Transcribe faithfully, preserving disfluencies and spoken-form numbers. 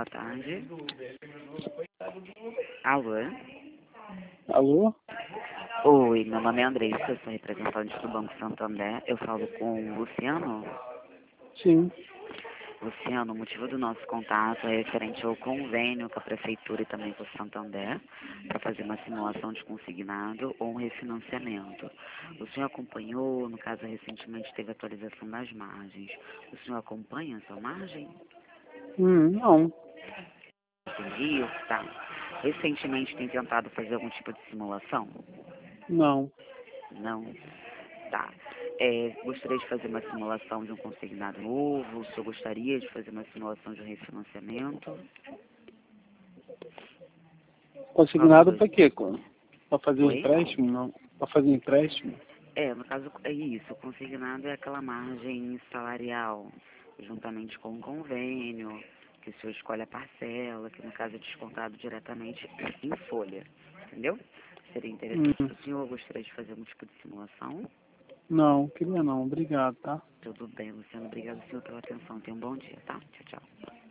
boa tarde. Alô? Alô? Oi, meu nome é Andressa, eu sou representante do Banco Santander. Eu falo com o Luciano. Sim. Luciano, o motivo do nosso contato é referente ao convênio com a Prefeitura e também com o Santander para fazer uma simulação de consignado ou um refinanciamento. O senhor acompanhou, no caso, recentemente teve atualização das margens. O senhor acompanha a sua margem? Hum, não. Entendi, tá. Recentemente tem tentado fazer algum tipo de simulação? Não. Não? Tá. É, gostaria de fazer uma simulação de um consignado novo? O senhor gostaria de fazer uma simulação de um refinanciamento? Consignado para quê? Para fazer Oi? empréstimo? Não. Para fazer empréstimo? É, no caso, é isso. O consignado é aquela margem salarial, juntamente com o convênio, que o senhor escolhe a parcela, que no caso é descontado diretamente em folha. Entendeu? Seria interessante. Hum, O senhor gostaria de fazer algum tipo de simulação? não, queria não. Obrigado, tá? Tudo bem, Luciano. Obrigado, senhor, pela atenção. Tenha um bom dia, tá? Tchau, tchau.